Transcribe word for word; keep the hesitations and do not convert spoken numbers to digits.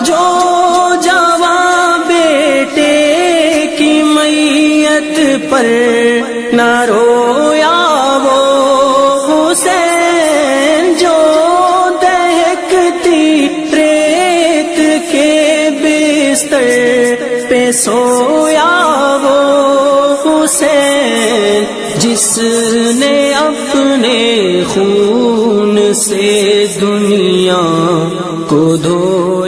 जो जवां बेटे की मैयत पर न रोया वो हुसैन, जो दहकती रेत के बिस्तर पे सोया वो हुसैन, जिसने अपने खून से दुनिया को धोया।